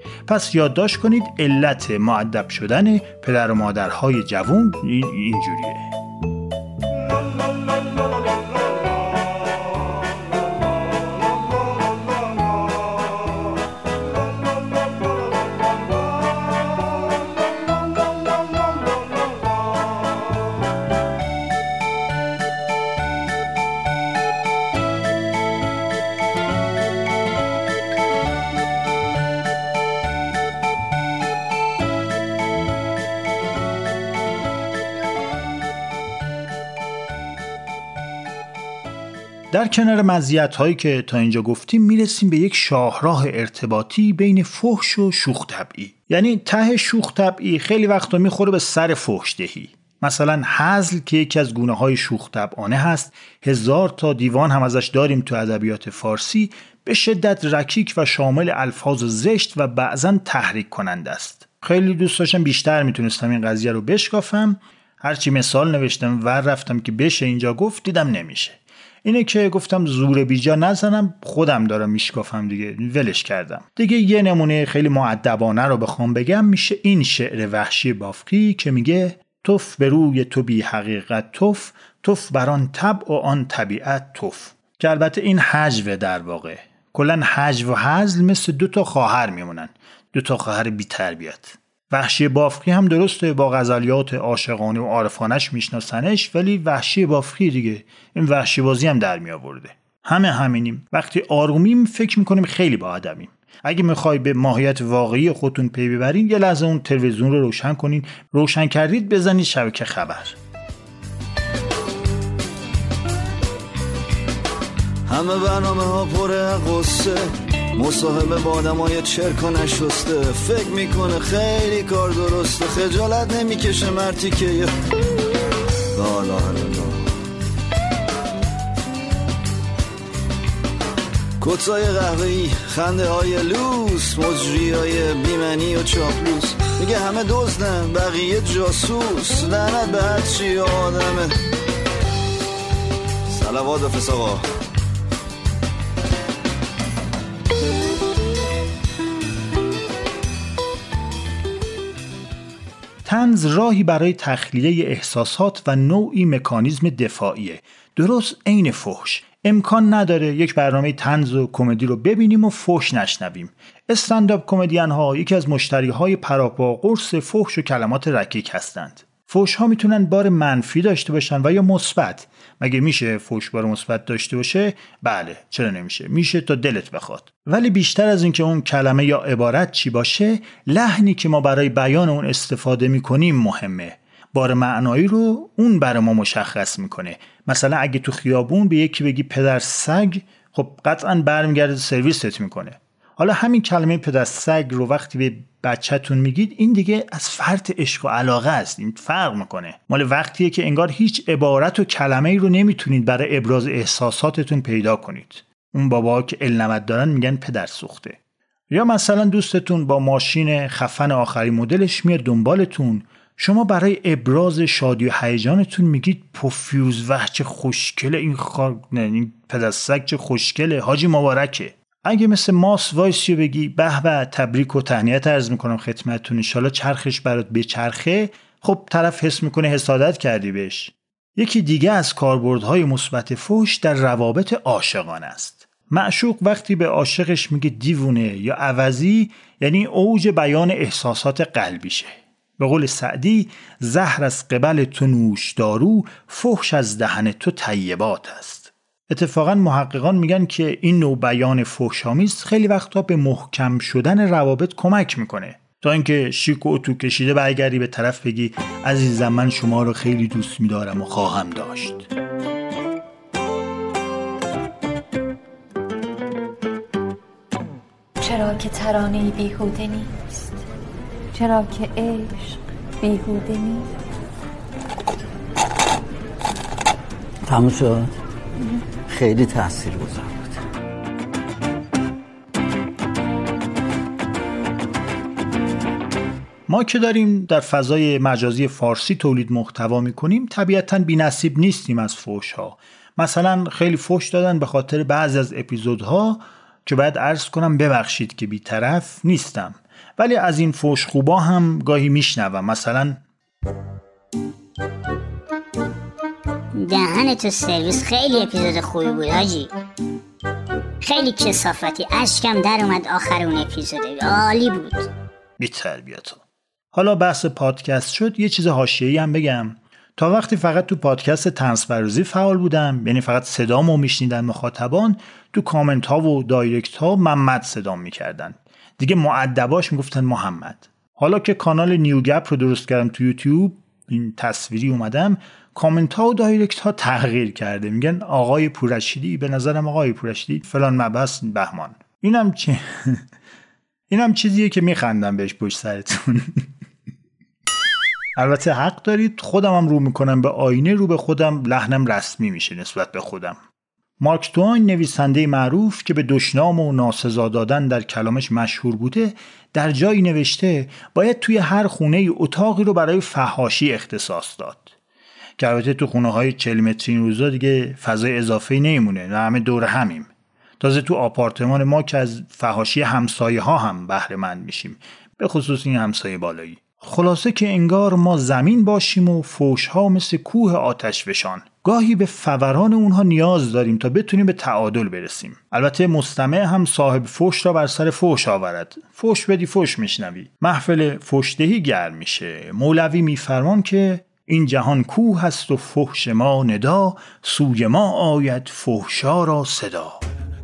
پس یادداشت کنید علت مؤدب شدن پدر و مادرهای جوان این اینجوریه. در کنار مزیت‌هایی که تا اینجا گفتیم میرسیم به یک شاهراه ارتباطی بین فحش و شوخ طبعی. یعنی ته شوخ طبعی خیلی وقتا میخوره به سر فحش دهی. مثلا هزل که یکی از گونه‌های شوخ طبعانه هست، هزار تا دیوان هم ازش داریم تو ادبیات فارسی، به شدت رکیک و شامل الفاظ زشت و بعضاً تحریک کننده است. خیلی دوست داشتم بیشتر میتونستم این قضیه رو بشکافم، هرچی مثال نوشتم و رفتم که بشه اینجا گفت دیدم نمیشه. اینه که گفتم زور بیجا نزنم، خودم دارم میشکافم دیگه، ولش کردم. دیگه یه نمونه خیلی مؤدبانه رو بخوام بگم میشه این شعر وحشی بافقی که میگه توف به روی تو بی حقیقت توف، توف بران طبع و آن طبیعت توف. که البته این حجو در واقع. کلن حجو و هزل مثل دو تا خواهر میمونن، دو تا خواهر بی تربیت. وحشی بافقی هم درسته با غزلیات عاشقانه و عارفانش میشناسنش، ولی وحشی بافقی دیگه این وحشی بازی هم در می آورده. همه همینیم، وقتی آرومیم فکر میکنیم خیلی با آدمیم. اگه میخوای به ماهیت واقعی خودتون پی ببرین یه لحظه اون تلویزیون رو روشن کنین، روشن کردید بزنید شبکه خبر. همه برنامه ها پره قصه، مصاحبه با آدمای چرک و نشسته، فکر میکنه خیلی کار درسته، خجالت نمیکشه مرتی که یه لالا هلالا کتای قهوه‌ای، خنده های لوس، مجری های بیمنی و چاپلوس، میگه همه دزدن بقیه جاسوس، لعنت به هر چی آدمه. صلوات و فساقا. طنز راهی برای تخلیه احساسات و نوعی مکانیزم دفاعیه، درست عین فحش. امکان نداره یک برنامه طنز و کمدی رو ببینیم و فحش نشنویم. استندآپ کمدین ها یکی از مشتری های پراپا قرص فحش و کلمات رکیک هستند. فحش ها میتونن بار منفی داشته باشن و یا مثبت. مگه میشه فحش بار مثبت داشته باشه؟ بله، چرا نمیشه؟ میشه تا دلت بخواد. ولی بیشتر از اینکه اون کلمه یا عبارت چی باشه، لحنی که ما برای بیان اون استفاده میکنیم مهمه. بار معنایی رو اون برای ما مشخص میکنه. مثلا اگه تو خیابون به یکی بگی پدر سگ، خب قطعاً برمیگرده سرویست میکنه. حالا همین کلمه پدر سگ رو وقتی به بچه‌تون میگید، این دیگه از فرط عشق و علاقه است، این فرق میکنه. مال وقتیه که انگار هیچ عبارت و کلمه‌ای رو نمیتونید برای ابراز احساساتتون پیدا کنید. اون باباها که علنمت دارن میگن پدر سوخته. یا مثلا دوستتون با ماشین خفن آخری مدلش میاد دنبالتون، شما برای ابراز شادی و هیجانتون میگید پوفیوز، واه چه خوشگله این خار، نه این پدر سگ چه خوشگله، حاجی مبارکه. اگه مثل ماس وایسی بگی به به تبریک و تهنیت عرض میکنم خدمتتون، ان شاءالله چرخش برات بچرخه، خب طرف حس میکنه حسادت کردی بهش. یکی دیگه از کاربردهای مثبت فحش در روابط عاشقانه است. معشوق وقتی به عاشقش میگه دیوونه یا عوضی، یعنی اوج بیان احساسات قلبیشه. به قول سعدی، زهر از قبل تو نوش دارو، فحش از دهن تو طیبات است. اتفاقا محققان میگن که این نوع بیان فحش‌آمیز خیلی وقتا به محکم شدن روابط کمک میکنه. تا اینکه شیک و اتو کشیده برگردی به طرف بگی عزیزم من شما رو خیلی دوست میدارم و خواهم داشت. چرا که ترانه‌ای بیهوده نیست، چرا که عشق بیهوده نیست. تموم شد؟ خیلی تأثیر گذار بود. ما که داریم در فضای مجازی فارسی تولید محتوا میکنیم، طبیعتاً بی‌نصیب نیستیم از فحش ها. مثلا خیلی فحش دادن به خاطر بعضی از اپیزودها که باید عرض کنم ببخشید که بی‌طرف نیستم، ولی از این فحش خوبا هم گاهی میشنوم. مثلا دهن تو سرویس خیلی اپیزود خوبی بود حاجی، خیلی کثافتی، اشکم در اومد آخر اون اپیزوده، عالی بود. بی تربیت. حالا بحث پادکست شد، یه چیز حاشیه‌ای هم بگم. تا وقتی فقط تو پادکست طنزفروزی فعال بودم، یعنی فقط صدامو میشنیدن مخاطبان، تو کامنت ها و دایرکت ها محمد صدام میکردن، دیگه مؤدباش میگفتن محمد. حالا که کانال نیوگپ رو درست کردم تو یوتیوب، این تصویری اومدم کامنت ها و دایرکت ها تغییر کرده، میگن آقای پوررشیدی، به نظرم آقای پوررشیدی فلان مبحث بهمان. اینم چی اینم چیزیه که میخندم بهش پشت سرتون. البته حق دارید، خودم هم رو میکنم به آینه، رو به خودم لحنم رسمی میشه نسبت به خودم. مارک توین نویسنده معروف که به دشنام و ناسزا دادن در کلامش مشهور بوده، در جایی نوشته باید توی هر خونه اتاقی رو برای فحاشی اختصاص داد. که البته تو خونه های چهل متری این روزا دیگه فضای اضافه‌ای نمیمونه، نه همه دور همیم. تازه تو آپارتمان ما که از فحاشی همسایه ها هم بهره مند میشیم، به خصوص این همسایه بالایی. خلاصه که انگار ما زمین باشیم و فوش ها مثل کوه آتش فشان. گاهی به فوران اونها نیاز داریم تا بتونیم به تعادل برسیم. البته مستمع هم صاحب فوش را بر سر فوش آورد. فوش بدی فوش میشنوی. محفل فوشدهی گرم میشه. مولوی میفرمان که این جهان کوه هست و فحش ما ندا، سوی ما آید فحشا را صدا.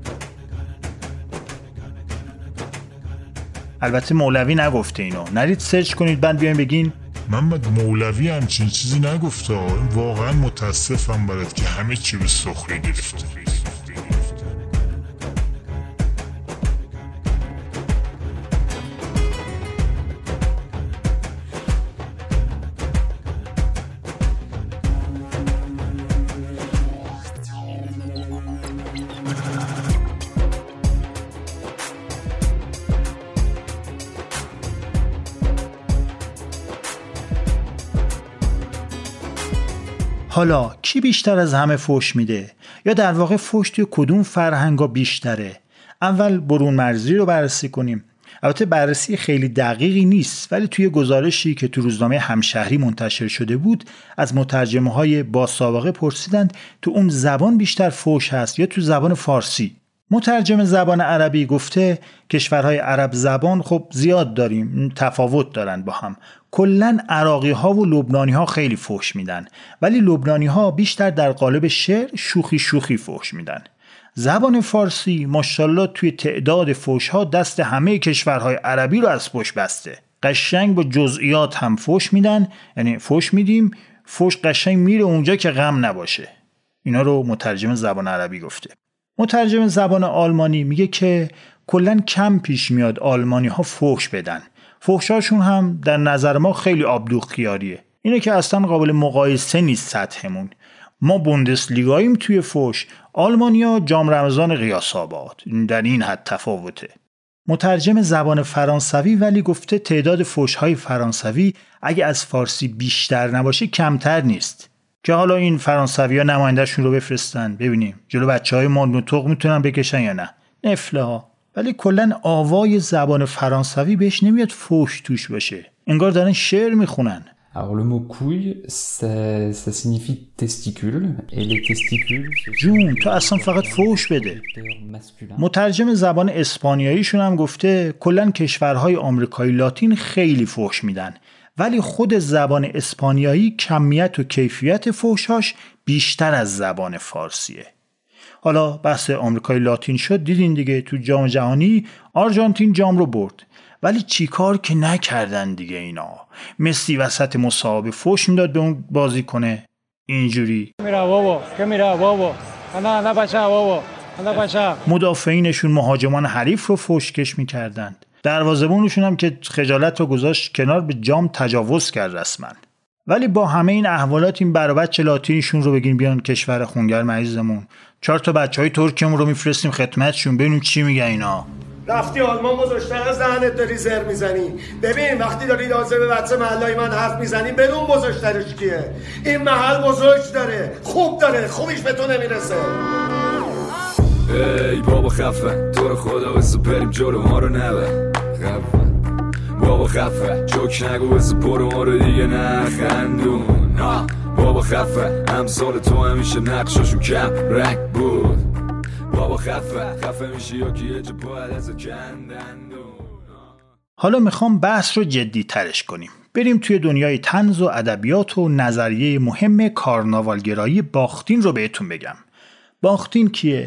البته مولوی نگفته اینو، نرید سرچ کنید بعد بیاین بگین محمد مولوی همچین چیزی نگفته. واقعا متاسفم برات که همه چی به سخره گرفته. حالا کی بیشتر از همه فوش میده؟ یا در واقع فوش توی کدوم فرهنگا بیشتره؟ اول برون مرزی رو بررسی کنیم. البته بررسی خیلی دقیقی نیست، ولی توی گزارشی که تو روزنامه همشهری منتشر شده بود از مترجمه های با سابقه پرسیدند تو اون زبان بیشتر فوش هست یا تو زبان فارسی. مترجم زبان عربی گفته کشورهای عرب زبان خب زیاد داریم، تفاوت دارن با هم. کلن عراقی ها و لبنانی ها خیلی فحش میدن، ولی لبنانی ها بیشتر در قالب شعر شوخی شوخی فحش میدن. زبان فارسی ماشاءالله توی تعداد فحش ها دست همه کشورهای عربی رو از پشت بسته. قشنگ با جزئیات هم فحش میدن، یعنی فحش میدیم، فحش قشنگ میره اونجا که غم نباشه. اینا رو مترجم زبان عربی گفته. مترجم زبان آلمانی میگه که کلن کم پیش میاد آلمانی ها فحش بدن. فحشاشون هم در نظر ما خیلی آبدوغ خیاریه. اینه که اصلا قابل مقایسه نیست سطحمون. ما بوندسلیگاییم توی فحش، آلمانیا جام رمضان قیاس آباد. در این حد تفاوته. مترجم زبان فرانسوی ولی گفته تعداد فحش‌های فرانسوی اگه از فارسی بیشتر نباشه کمتر نیست. که حالا این فرانسوی‌ها نماینده‌شون رو بفرستن ببینیم جلو بچه‌های ما نطق میتونن بکشن یا نه. نفله ها. ولی کلن آوای زبان فرانسوی بهش نمیاد فحش توش باشه. انگار دارن شعر میخونن. Alors le mot couille ça, ça signifie testicule et les testicules جون تو اصلا فقط فحش بده. مترجم زبان اسپانیاییشون هم گفته کلن کشورهای آمریکای لاتین خیلی فحش میدن، ولی خود زبان اسپانیایی کمیت و کیفیت فحشاش بیشتر از زبان فارسیه. حالا بحث آمریکای لاتین شد، دیدین دیگه تو جام جهانی آرژانتین جام رو برد، ولی چیکار که نکردن دیگه اینا. مسی وسط مسابقه فحش میداد به اون بازی کنه اینجوری. میرا بابا که میرا بابا انا انا بچا بابا انا بچا. مدافعینشون مهاجمان حریف رو فحشکش میکردند. دروازه‌بانشون هم که خجالت رو گذاشت کنار به جام تجاوز کرد رسما. ولی با همه این احوالات این برا بچه لاتینشون رو بگین بیان کشور خونگرم عزیزمون، چهار تا بچهای ترکمون رو میفرستیم خدمتشون ببینیم چی میگن اینا. رفتی آلمان بزرگتر از دهنت داری زر میزنی. ببین وقتی داری راجع به بچه محلای من حرف میزنی بدون بزرگترش کیه. این محل بزرگ داره، خوب داره، خوبیش به تو نمیرسه. ای بابا خفه تو رو خدا بسو بریم جلو ما رو نبه. خفه بابا خفه جوک نگو بسو پرو ما رو دیگه نخندون. نه بابا خفه همسال تو همیشه نقشاشون کم رنگ بود. بابا خفه خفه میشی یا کیه چه باید از کندندون. حالا میخوام بحث رو جدی ترش کنیم. بریم توی دنیای طنز و ادبیات و نظریه مهم کارناوالگرایی باختین رو بهتون بگم. باختین کیه؟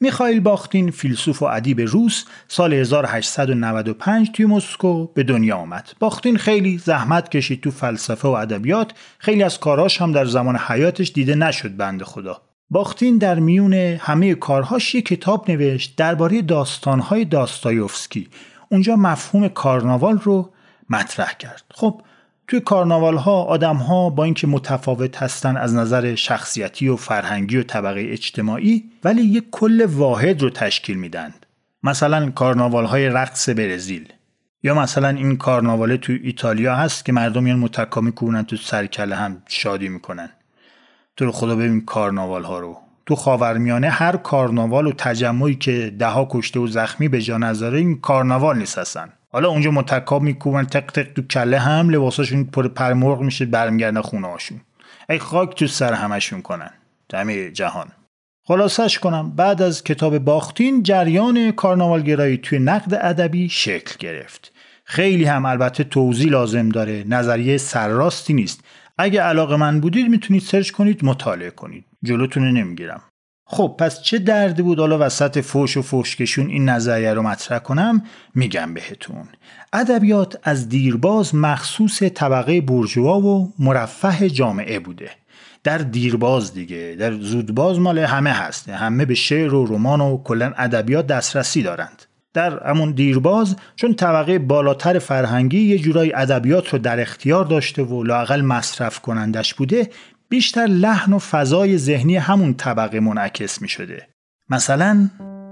میخائیل باختین فیلسوف و ادیب روس سال هزار و هشتصد و نود و پنج توی مسکو به دنیا آمد. باختین خیلی زحمت کشید تو فلسفه و ادبیات، خیلی از کاراش هم در زمان حیاتش دیده نشد بنده خدا. باختین در میون همه کارهاش یک کتاب نوشت درباره داستان‌های داستایوفسکی. اونجا مفهوم کارناوال رو مطرح کرد. خب توی کارناوال‌ها آدم‌ها با اینکه متفاوت هستن از نظر شخصیتی و فرهنگی و طبقه اجتماعی، ولی یک کل واحد رو تشکیل میدند. مثلا کارناوال‌های رقص برزیل، یا مثلا این کارناواله توی ایتالیا هست که مردم میان متکا میکنن تو سرکله هم شادی میکنن. تو رو خدا ببین کارناوال‌ها رو. تو خاورمیانه هر کارناوال و تجمعی که دهها کشته و زخمی به جا نذاره این کارناوال نیست اصلا. حالا اونجا متکا میکنن تق تق تو کله هم لباساشون پر پرمرغ میشه برمیگردن خونه هاشون. ای خاک تو سر همشون کنن. همه جهان. خلاصش کنم بعد از کتاب باختین جریان کارناوالگرایی توی نقد ادبی شکل گرفت. خیلی هم البته توضیح لازم داره، نظریه سرراستی نیست. اگه علاقه‌مند بودید میتونید سرچ کنید، مطالعه کنید. جلوتونه نمیگیرم. خب پس چه دردی بود حالا وسط فوش و فوشکشون این نظریه رو مطرح کنم؟ میگم بهتون. ادبیات از دیرباز مخصوص طبقه بورژوا و مرفه جامعه بوده. در دیرباز دیگه، در زودباز مال همه هست. همه به شعر و رمان و کلا ادبیات دسترسی دارند. در همون دیرباز چون طبقه بالاتر فرهنگی یه جورای ادبیات رو در اختیار داشته و لااقل مصرف کنندش بوده، بیشتر لحن و فضای ذهنی همون طبقه منعکس می شده. مثلا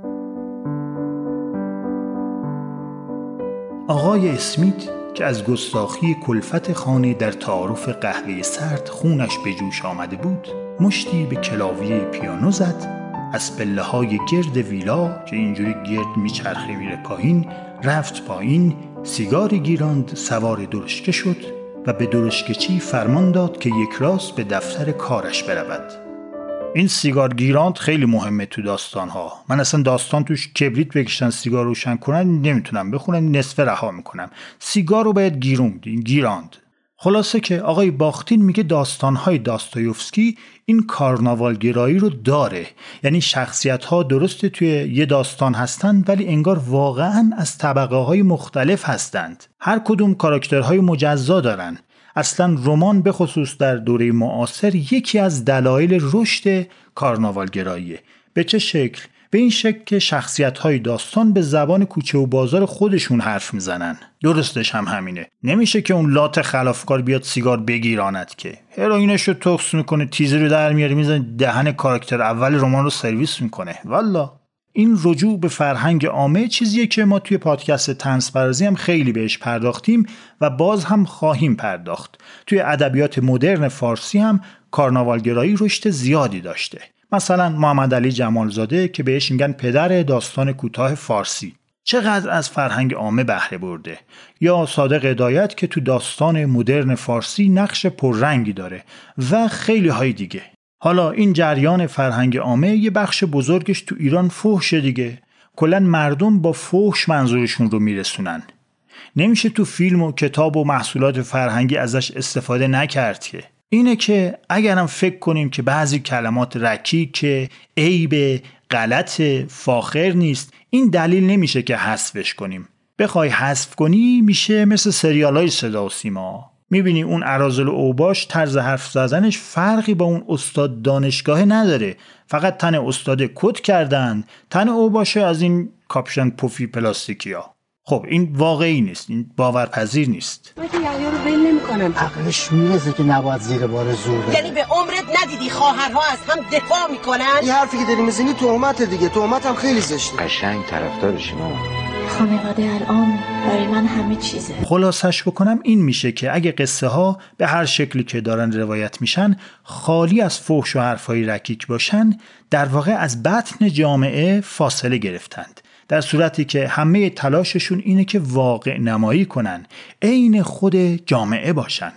آقای اسمیت که از گستاخی کلفت خانه در تعارف قهوه سرد خونش به جوش آمده بود، مشتی به کلاویه پیانو زد، از پله های گرد ویلا که اینجوری گرد میچرخه میره پایین رفت پایین، سیگاری گیراند، سوار درشکه شد و به درشکچی فرمان داد که یک راست به دفتر کارش برود. این سیگار گیراند خیلی مهمه تو داستانها. من اصلا داستان توش کبریت بکشن سیگار روشن کنن نمیتونم بخونم، نصف رها میکنم. سیگار رو باید گیروند، گیراند. خلاصه که آقای باختین میگه داستانهای داستایوفسکی این کارناوالگرایی رو داره. یعنی شخصیت‌ها درسته توی یه داستان هستند ولی انگار واقعاً از طبقه‌های مختلف هستند. هر کدوم کاراکترهای مجزا دارن. اصلاً رمان به خصوص در دوره معاصر یکی از دلایل رشد کارناوالگراییه. به چه شکل؟ به این شکل که شخصیت‌های داستان به زبان کوچه و بازار خودشون حرف میزنن. درستش هم همینه. نمیشه که اون لات خلافکار بیاد سیگار بگیراند که هروئینش رو توکس میکنه، تیزی رو در میاره میزنه دهن کاراکتر اول رمان رو سرویس میکنه. والا این رجوع به فرهنگ عامه چیزیه که ما توی پادکست طنزپردازی هم خیلی بهش پرداختیم و باز هم خواهیم پرداخت. توی ادبیات مدرن فارسی هم کارناوالگرایی رشد زیادی داشته. مثلا محمد علی جمالزاده که بهش میگن پدر داستان کوتاه فارسی، چقدر از فرهنگ عامه بهره برده. یا صادق هدایت که تو داستان مدرن فارسی نقش پررنگی داره و خیلی های دیگه. حالا این جریان فرهنگ عامه یه بخش بزرگش تو ایران فحش دیگه. کلاً مردم با فحش منظورشون رو میرسونن. نمیشه تو فیلم و کتاب و محصولات فرهنگی ازش استفاده نکرد که. اینه که اگرم فکر کنیم که بعضی کلمات رکیک، عیب، غلط، فاخر نیست، این دلیل نمیشه که حذفش کنیم. بخوای حذف کنی میشه مثل سریالای صدا و سیما. میبینی اون اراذل و اوباش طرز حرف زدنش فرقی با اون استاد دانشگاه نداره. فقط تن استاد کد کردن، تن اوباشه از این کاپشن پوفی پلاستیکیا. خب این واقعی نیست، این باورپذیر نیست. من که یحیی رو ول نمی‌کنم. عقلش میرسه که نباید زیر بار زور بره. یعنی به عمرت ندیدی خواهرها از هم دفاع میکنن؟ این حرفی که داری میزنی تهمت دیگه. تهمت هم خیلی زشته. قشنگ طرفدارشی مامان. خانواده الان برای من همه چیزه. خلاصش بکنم این میشه که اگه قصه ها به هر شکلی که دارن روایت میشن خالی از فحش و حرفای رکیک باشن، در واقع از بطن جامعه فاصله گرفتند. در صورتی که همه تلاششون اینه که واقع نمایی کنن، عین خود جامعه باشن.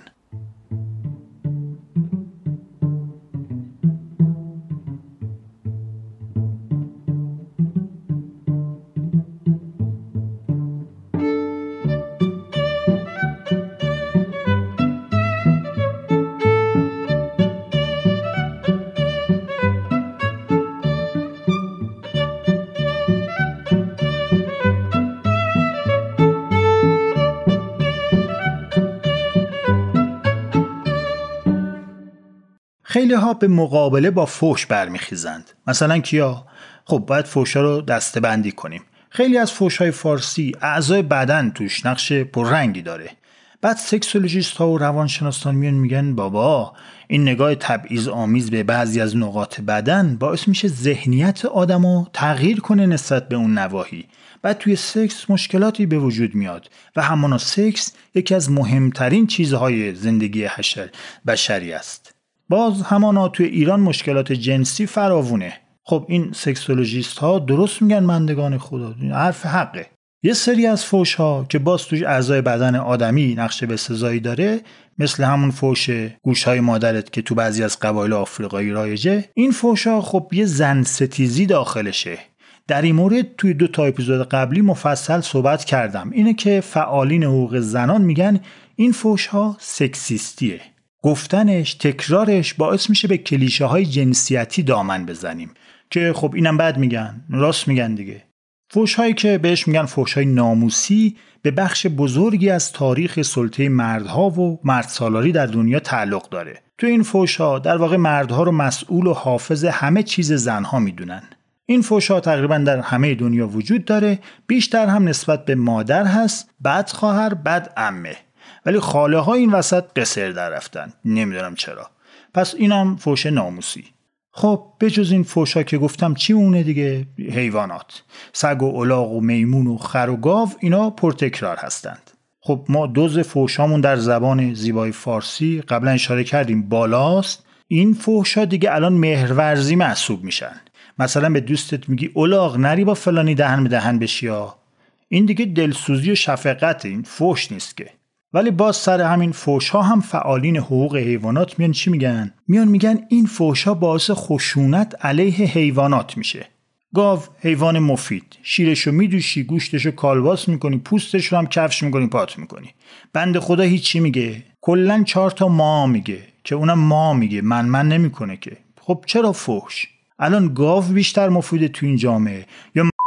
خیلی ها به مقابله با فحش برمیخیزند. مثلا کیا؟ خب باید فحشا رو دسته بندی کنیم. خیلی از فحش‌های فارسی اعضای بدن توش نقش پررنگی داره. بعد سکسولوژیست ها و روانشناسان میان میگن بابا این نگاه تبعیض آمیز به بعضی از نقاط بدن باعث میشه ذهنیت آدمو تغییر کنه نسبت به اون نواحی. بعد توی سکس مشکلاتی به وجود میاد و همانا سکس یکی از مهمترین چیزهای زندگی حشر بشری است. باز همانا توی ایران مشکلات جنسی فراوونه. خب این سکسولوژیست ها درست میگن مندگان خدا، حرف حقه. یه سری از فحش ها که باز توش اعضای بدن آدمی نقش بسزایی داره، مثل همون فحش گوشهای مادرت که تو بعضی از قبایل آفریقایی رایجه، این فحش ها خب یه زن ستیزی داخلشه. در این مورد توی دو تا اپیزود قبلی مفصل صحبت کردم. اینه که فعالین حقوق زنان میگن این فحش ها سکسیستیه. گفتنش، تکرارش باعث میشه به کلیشه های جنسیتی دامن بزنیم که خب اینم بد میگن، راست میگن دیگه. فحش هایی که بهش میگن فحش های ناموسی به بخش بزرگی از تاریخ سلطه مردها و مردسالاری در دنیا تعلق داره. تو این فحش ها در واقع مردها رو مسئول و حافظ همه چیز زنها میدونن. این فحش ها تقریبا در همه دنیا وجود داره، بیشتر هم نسبت به مادر هست، بعد خواهر، بعد عمه. ولی خاله ها این وسط قصر در رفتن، نمیدونم چرا. پس اینم فحش ناموسی. خب بجز این فحشا که گفتم چی مونه دیگه؟ حیوانات، سگ و الاغ و میمون و خر و گاو، اینا پرتکرار هستند. خب ما دوز فحشامون در زبان زیبای فارسی قبلا اشاره کردیم بالاست. این فحشا دیگه الان مهرورزی محسوب میشن. مثلا به دوستت میگی الاغ نری با فلانی دهن به دهن بشی ها. این دیگه دلسوزی و شفقت، این فحش نیست که. ولی باز سر همین فحش‌ها هم فعالین حقوق حیوانات میان چی میگن؟ میان میگن این فحش‌ها باعث خشونت علیه حیوانات میشه. گاو حیوان مفید، شیرشو میدوشی، گوشتشو کالباس میکنی، پوستش رو هم کفش میکنی، پات میکنی. بنده خدا هیچی میگه، کلاً چهار تا ما میگه که اونم ما میگه، من من نمیکنه که. خب چرا فحش؟ الان گاو بیشتر مفیده تو این جامعه یا م...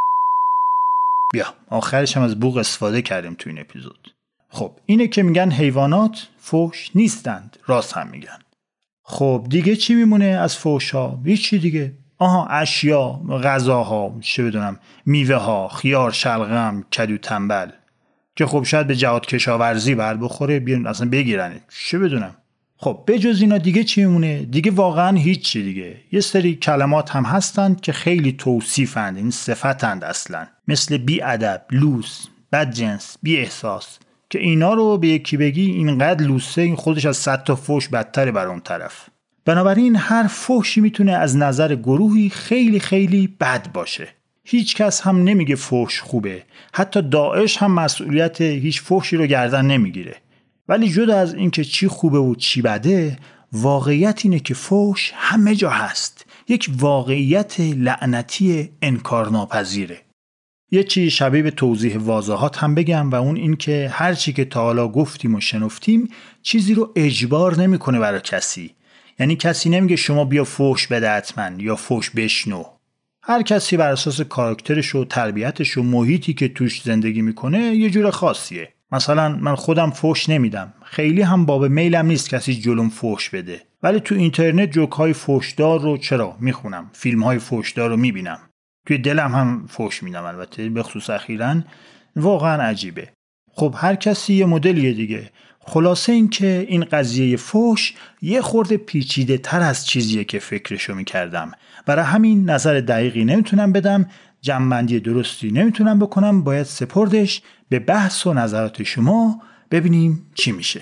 بیا آخرش هم از بوق استفاده کردیم تو این اپیزود. خب اینه که میگن حیوانات فحش نیستند، راست هم میگن. خب دیگه چی میمونه از فحش ها؟ هیچی دیگه. آها اشیا، غذاها، چه بدونم، میوه ها، خیار، شلغم، کدو تنبل که خب شاید به جهاد کشاورزی بر بخوره، بیان اصلا بگیرنه، چه بدونم. خب بجز اینا دیگه چی میمونه؟ دیگه واقعا هیچی دیگه. یه سری کلمات هم هستند که خیلی توصیفند، این صفتند اصلا، مثل بی ادب، لوس، بدجنس، بی احساس، که اینا رو به یکی بگی اینقدر لوسه، این خودش از صد تا فحش بدتره بر اون طرف. بنابراین هر فحشی میتونه از نظر گروهی خیلی خیلی بد باشه. هیچ کس هم نمیگه فحش خوبه. حتی داعش هم مسئولیت هیچ فحشی رو گردن نمیگیره. ولی جدا از اینکه چی خوبه و چی بده، واقعیت اینه که فحش همه جا هست. یک واقعیت لعنتی انکارناپذیره. یه چیز شبیه به توضیح واضحات هم بگم و اون این که هر چی که تا حالا گفتیم و شنفتیم چیزی رو اجبار نمیکنه برای کسی. یعنی کسی نمیگه شما بیا فحش بده حتما یا فحش بشنو. هر کسی بر اساس کاراکترش و تربیتش و محیطی که توش زندگی میکنه یه جور خاصیه. مثلا من خودم فحش نمیدم، خیلی هم باب میلم نیست کسی جلوم فحش بده، ولی تو اینترنت جوک‌های فحش‌دار رو چرا میخونم، فیلم‌های فحش‌دار رو میبینم، توی دلم هم فحش میدم، البته به خصوص اخیراً واقعا عجیبه. خب هر کسی یه مدلیه دیگه. خلاصه این که این قضیه فحش یه خورده پیچیده تر از چیزیه که فکرشو میکردم. برای همین نظر دقیقی نمیتونم بدم، جمع‌بندی درستی نمیتونم بکنم، باید سپردش به بحث و نظرات شما، ببینیم چی میشه.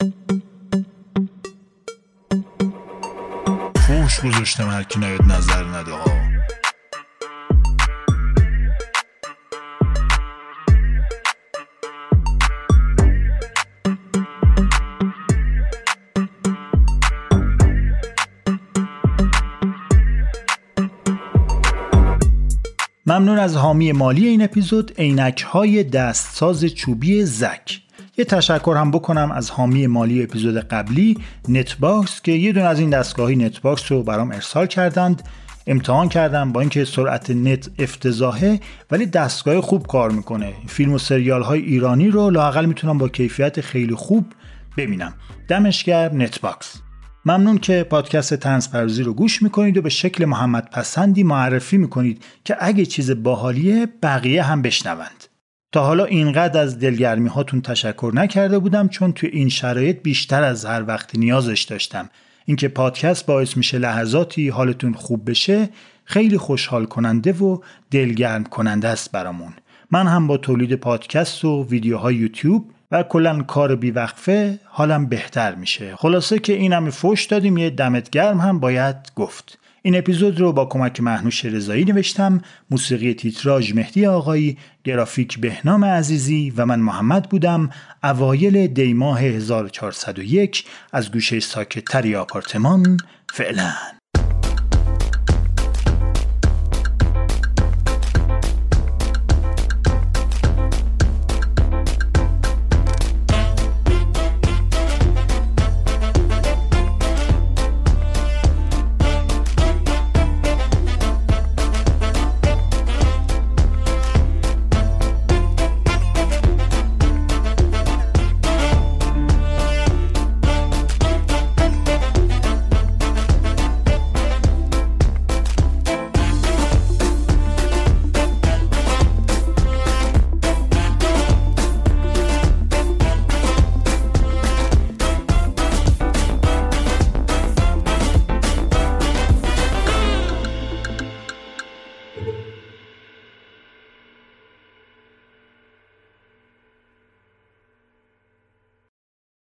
فحش گذاشتم هر کی نیاد نظر نده ها. ممنون از حامی مالی این اپیزود، عینک‌های دستساز چوبی زک. یه تشکر هم بکنم از حامی مالی اپیزود قبلی، نت باکس، که یه دونه از این دستگاهی نت باکس رو برام ارسال کردند. امتحان کردم، با اینکه سرعت نت افتضاحه ولی دستگاه خوب کار میکنه. فیلم و سریال های ایرانی رو لااقل میتونم با کیفیت خیلی خوب ببینم. دمش گرم نت باکس. ممنون که پادکست طنز پردازی رو گوش میکنید و به شکل محمد پسندی معرفی میکنید که اگه چیز باحالیه بقیه هم بشنوند. تا حالا اینقدر از دلگرمی هاتون تشکر نکرده بودم، چون توی این شرایط بیشتر از هر وقت نیازش داشتم. اینکه پادکست باعث میشه لحظاتی حالتون خوب بشه خیلی خوشحال کننده و دلگرم کننده است برامون. من هم با تولید پادکست و ویدیوهای یوتیوب و کلاً کار بیوقفه حالم بهتر میشه. خلاصه که این همه فوش دادیم، یه دمت گرم هم باید گفت. این اپیزود رو با کمک مهنوش رضایی نوشتم، موسیقی تیتراژ مهدی آقایی، گرافیک بهنام عزیزی و من محمد بودم. اوایل دی ماه هزار و چهارصد و یک از گوشه ساکت‌تری آپارتمان. فعلا